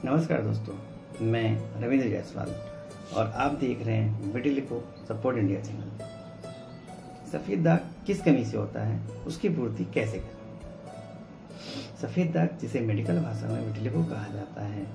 नमस्कार दोस्तों, मैं रविंद्र जायसवाल और आप देख रहे हैं विटिलिगो सपोर्ट इंडिया चैनल। सफ़ेद दाग किस कमी से होता है, उसकी पूर्ति कैसे करें। सफ़ेद दाग, जिसे मेडिकल भाषा में विटिलिगो कहा जाता है,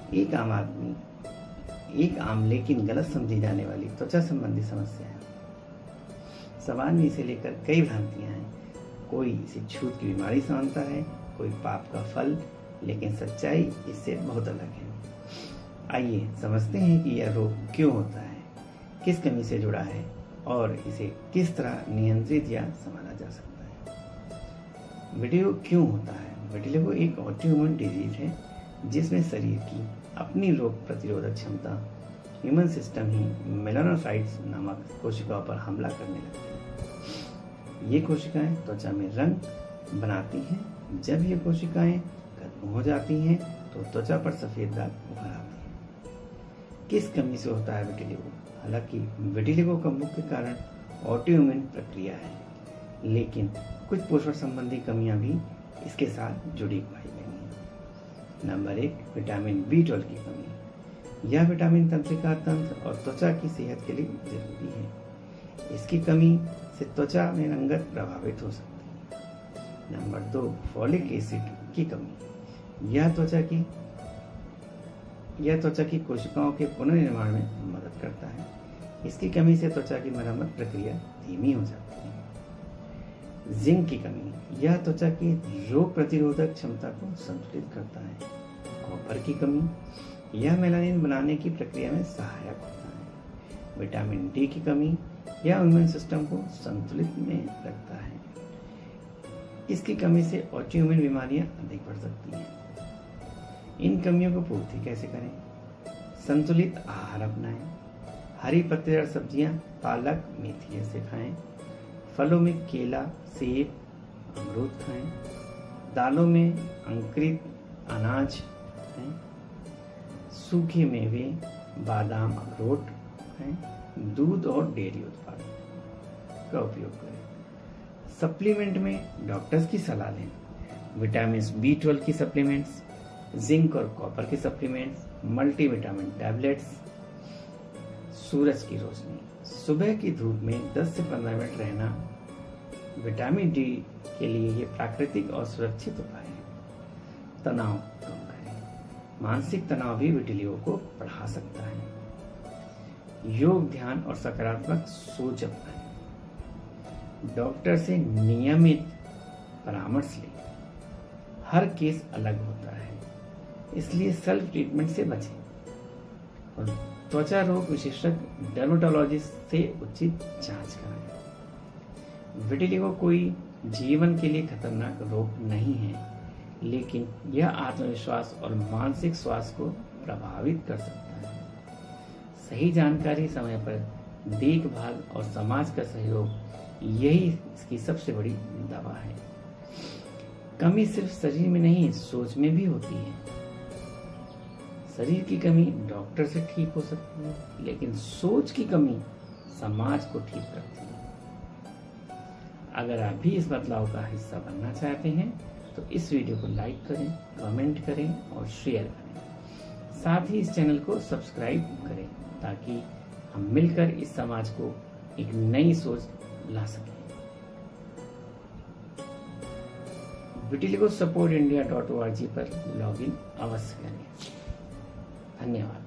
एक आम लेकिन गलत समझी जाने वाली त्वचा संबंधी समस्या है। समाज में इसे लेकर कई भ्रांतियां हैं। कोई इसे छूत की बीमारी समझता है, कोई पाप का फल, लेकिन सच्चाई इससे बहुत अलग है। आइए समझते हैं कि यह रोग क्यों होता है, किस कमी से जुड़ा है और इसे किस तरह नियंत्रित या संभाला जा सकता है। विटिलिगो क्यों होता है? विटिलिगो एक ऑटोइम्यून डिजीज है जिसमें शरीर की अपनी रोग प्रतिरोधक क्षमता, ह्यूमन सिस्टम ही मेलानोसाइट्स नामक कोशिकाओं पर हमला करने लगती है। ये कोशिकाएं त्वचा में रंग बनाती हैं। जब ये कोशिकाएं खत्म हो जाती हैं तो त्वचा पर सफ़ेद दाग उभर आते हैं। किस कमी से होता है विटिलिगो? हालांकि विटिलिगो का मुख्य कारण ऑटोइम्यून प्रक्रिया है, लेकिन कुछ पोषण संबंधी कमियां भी इसके साथ जुड़ी पाई गई हैं। नंबर 1, विटामिन B12 की कमी। यह विटामिन तंत्रिका तंत्र और त्वचा की सेहत के लिए जरूरी है। इसकी कमी से त्वचा में रंगत प्रभावित हो सकती है। नंबर 2, फॉलिक एसिड की कमी। यह त्वचा की कोशिकाओं के पुनर्निर्माण में मदद करता है। इसकी कमी से त्वचा की मरम्मत प्रक्रिया धीमी हो जाती है। जिंक की कमी। यह त्वचा की रोग प्रतिरोधक क्षमता को संतुलित करता है। कॉपर की कमी। यह मेलानिन बनाने की प्रक्रिया में सहायक होता है। विटामिन D की कमी। यह इम्यून सिस्टम को संतुलित में रखता है। इसकी कमी से ऑटोइम्यून बीमारियां अधिक बढ़ सकती हैं। इन कमियों को पूर्ति कैसे करें? संतुलित आहार अपनाएं। हरी पत्तेदार सब्जियां, पालक, मेथी ऐसे खाएं। फलों में केला, सेब, अमरूद खाएं। दालों में अंकुरित अनाज खाएं। सूखे मेवे, बादाम, अखरोट खाएं। दूध और डेयरी उत्पाद का उपयोग करें। सप्लीमेंट में डॉक्टर्स की सलाह लें। विटामिन B12 की सप्लीमेंट्स, जिंक और कॉपर के सप्लीमेंट्स, मल्टीविटामिन टैबलेट्स। सूरज की रोशनी। सुबह की धूप में 10 से 15 मिनट रहना विटामिन D के लिए ये प्राकृतिक और सुरक्षित उपाय है। तनाव कम करें। मानसिक तनाव भी विटिलिगो को बढ़ा सकता है। योग, ध्यान और सकारात्मक सोच अपनाएं। डॉक्टर से नियमित परामर्श लें। हर केस अलग होता है, इसलिए सेल्फ ट्रीटमेंट से बचें और त्वचा रोग विशेषज्ञ डर्मेटोलॉजिस्ट से उचित जांच कराएं। विटिलिगो कोई जीवन के लिए खतरनाक रोग नहीं है, लेकिन यह आत्मविश्वास और मानसिक स्वास्थ्य को प्रभावित कर सकता है। सही जानकारी, समय पर देखभाल और समाज का सहयोग, यही इसकी सबसे बड़ी दवा है। कमी सिर्फ शरीर में नहीं, सोच में भी होती है। शरीर की कमी डॉक्टर से ठीक हो सकती है, लेकिन सोच की कमी समाज को ठीक करती है। अगर आप भी इस बदलाव का हिस्सा बनना चाहते हैं तो इस वीडियो को लाइक करें, कमेंट करें और शेयर करें। साथ ही इस चैनल को सब्सक्राइब करें ताकि हम मिलकर इस समाज को एक नई सोच ला सकें। विटिलिगो सपोर्ट इंडिया .org पर लॉगिन अवश्य करें। धन्यवाद।